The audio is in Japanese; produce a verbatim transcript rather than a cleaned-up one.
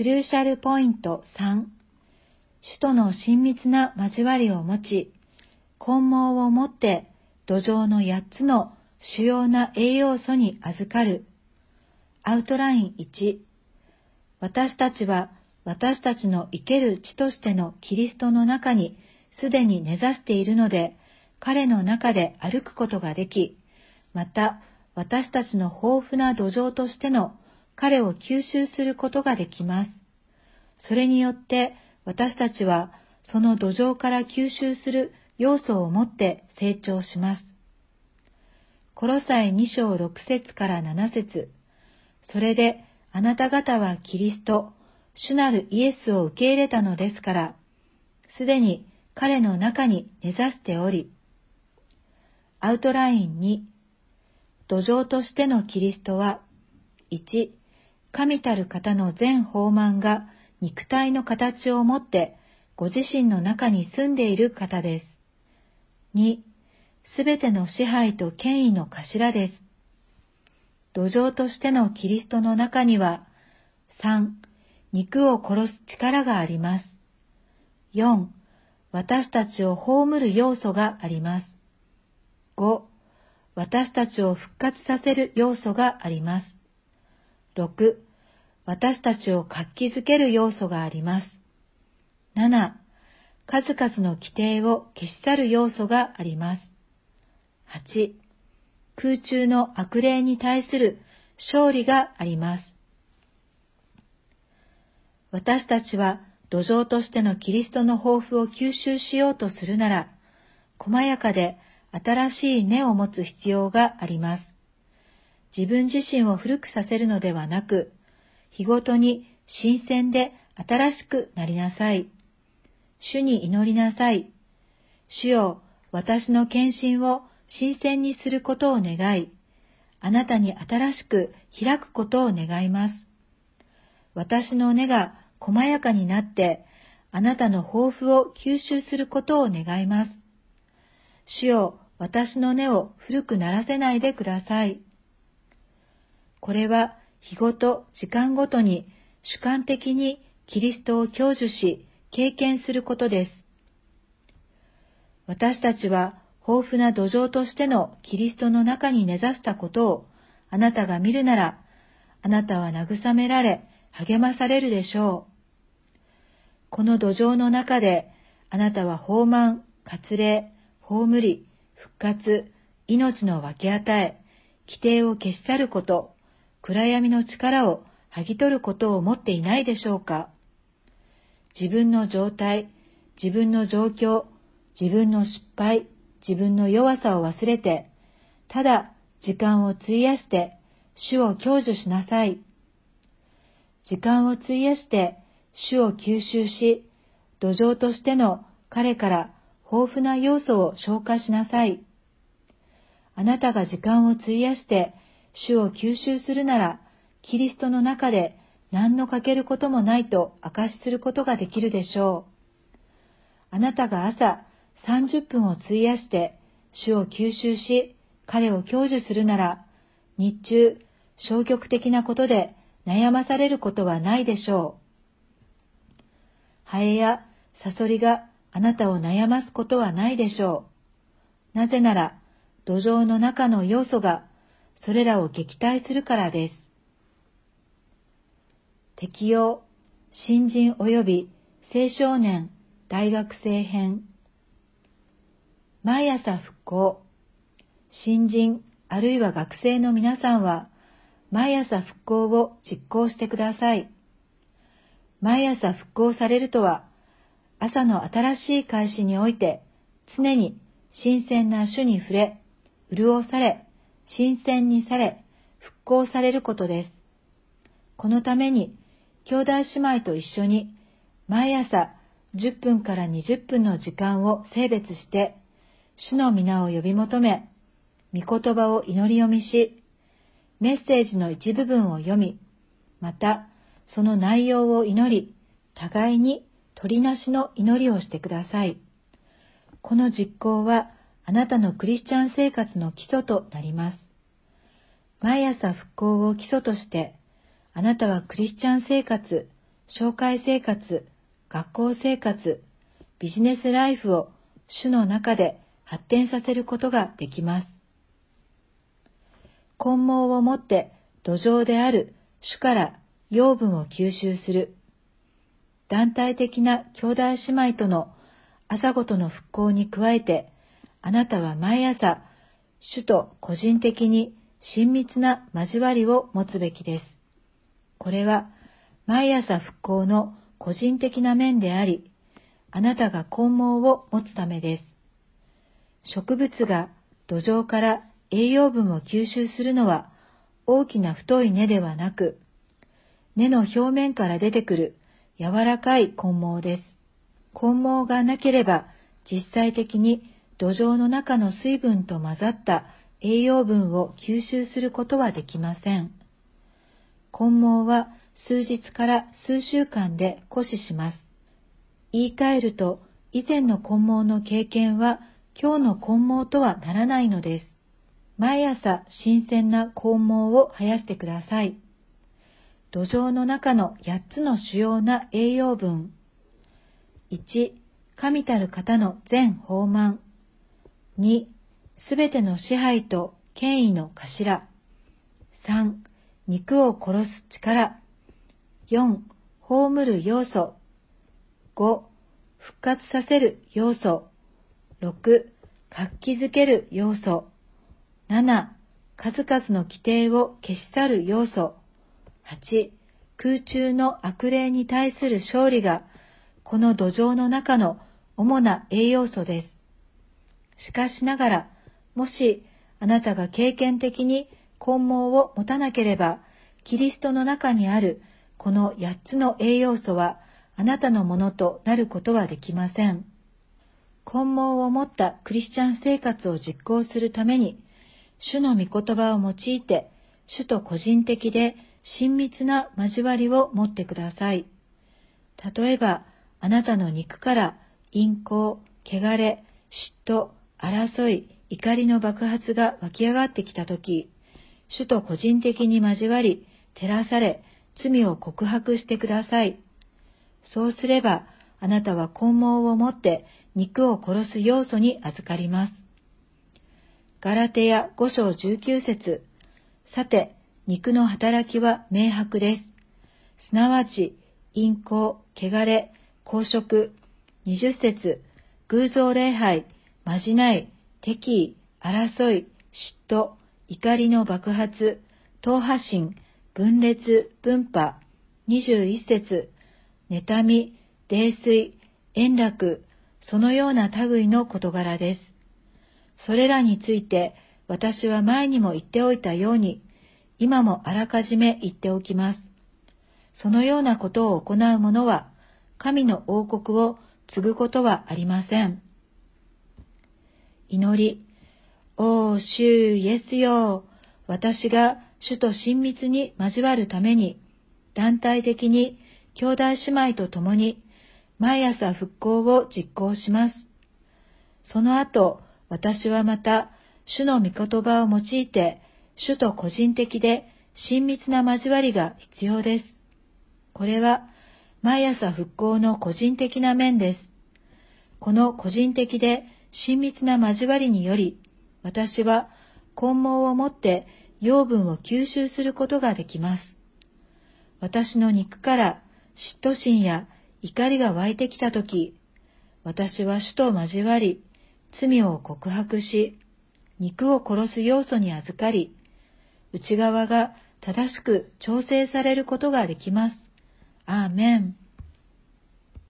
クルーシャルポイントさん、主との親密な交わりを持ち、根毛をもって土壌のやっつの主要な栄養素に預かる。アウトラインいち、私たちは私たちの生ける地としてのキリストの中にすでに根ざしているので、彼の中で歩くことができ、また私たちの豊富な土壌としての彼を吸収することができます。それによって私たちはその土壌から吸収する要素を持って成長します。コロサイに章ろく節からなな節、それであなた方はキリスト、主なるイエスを受け入れたのですから、すでに彼の中に根ざしており、アウトラインに、土壌としてのキリストは、いち、神たる方の全豊満が肉体の形をもってご自身の中に住んでいる方です。に、すべての支配と権威の頭です。土壌としてのキリストの中には、さん、肉を殺す力があります。よん、私たちを葬る要素があります。ご、私たちを復活させる要素があります。ろく、私たちを活気づける要素があります。なな、数々の規定を消し去る要素があります。はち、空中の悪霊に対する勝利があります。私たちは土壌としてのキリストの豊富を吸収しようとするなら、細やかで新しい根を持つ必要があります。自分自身を古くさせるのではなく、日ごとに新鮮で新しくなりなさい。主に祈りなさい。主よ、私の献身を新鮮にすることを願い、あなたに新しく開くことを願います。私の根が細やかになって、あなたの豊富を吸収することを願います。主よ、私の根を古くならせないでください。これは日ごと時間ごとに主観的にキリストを享受し経験することです。私たちは豊富な土壌としてのキリストの中に根ざしたことをあなたが見るなら、あなたは慰められ励まされるでしょう。この土壌の中であなたは豊満、割礼、葬り、復活、命の分け与え、規定を消し去ること、暗闇の力を剥ぎ取ることを持っていないでしょうか。自分の状態、自分の状況、自分の失敗、自分の弱さを忘れて、ただ時間を費やして主を享受しなさい。時間を費やして主を吸収し、土壌としての彼から豊富な要素を消化しなさい。あなたが時間を費やして主を吸収するなら、キリストの中で何の欠けることもないと証しすることができるでしょう。あなたが朝さんじゅっぷんを費やして主を吸収し、彼を享受するなら、日中消極的なことで悩まされることはないでしょう。ハエやサソリがあなたを悩ますことはないでしょう。なぜなら、土壌の中の要素がそれらを撃退するからです。適用、新人及び青少年大学生編。毎朝復興。新人あるいは学生の皆さんは、毎朝復興を実行してください。毎朝復興されるとは、朝の新しい開始において、常に新鮮な主に触れ、潤され、新鮮にされ、復興されることです。このために、兄弟姉妹と一緒に、毎朝じゅっぷんからにじゅっぷんの時間を性別して、主の皆を呼び求め、御言葉を祈り読みし、メッセージの一部分を読み、またその内容を祈り、互いに取りなしの祈りをしてください。この実行はあなたのクリスチャン生活の基礎となります。毎朝復興を基礎として、あなたはクリスチャン生活、 紹介生活、学校生活、ビジネスライフを主の中で発展させることができます。根毛をもって土壌である主から養分を吸収する。団体的な兄弟姉妹との朝ごとの復興に加えて、あなたは毎朝、主と個人的に親密な交わりを持つべきです。これは毎朝復興の個人的な面であり、あなたが根毛を持つためです。植物が土壌から栄養分を吸収するのは大きな太い根ではなく、根の表面から出てくる柔らかい根毛です。根毛がなければ実際的に土壌の中の水分と混ざった栄養分を吸収することはできません。根毛は数日から数週間で枯死します。言い換えると、以前の根毛の経験は今日の根毛とはならないのです。毎朝新鮮な根毛を生やしてください。土壌の中のやっつの主要な栄養分。いち、神たる方の全豊満。に、すべての支配と権威の頭。さん、肉を殺す力。よん、葬る要素。ご、復活させる要素。ろく、活気づける要素。なな、数々の規定を消し去る要素。はち、空中の悪霊に対する勝利が、この土壌の中の主な栄養素です。しかしながら、もしあなたが経験的に根毛を持たなければ、キリストの中にあるこのやっつの栄養素はあなたのものとなることはできません。根毛を持ったクリスチャン生活を実行するために、主の御言葉を用いて、主と個人的で親密な交わりを持ってください。例えば、あなたの肉から陰行、汚れ、嫉妬、争い、怒りの爆発が湧き上がってきたとき、主と個人的に交わり、照らされ、罪を告白してください。そうすれば、あなたは根毛を持って肉を殺す要素に預かります。ガラテヤご章じゅうきゅう節。さて、肉の働きは明白です。すなわち、陰行、汚れ、公職。にじゅう節。偶像礼拝、まじない、敵意、争い、嫉妬、怒りの爆発、党派心、分裂、分派。にじゅういち節。妬み、泥酔、円楽、そのような類の事柄です。それらについて私は前にも言っておいたように、今もあらかじめ言っておきます。そのようなことを行う者は、神の王国を継ぐことはありません。祈り、おー主イエスよ、私が主と親密に交わるために、団体的に兄弟姉妹と共に、毎朝復興を実行します。その後、私はまた、主の御言葉を用いて、主と個人的で親密な交わりが必要です。これは、毎朝復興の個人的な面です。この個人的で親密な交わりにより、私は根毛をもって養分を吸収することができます。私の肉から嫉妬心や怒りが湧いてきたとき、私は主と交わり、罪を告白し、肉を殺す要素に預かり、内側が正しく調整されることができます。アーメン。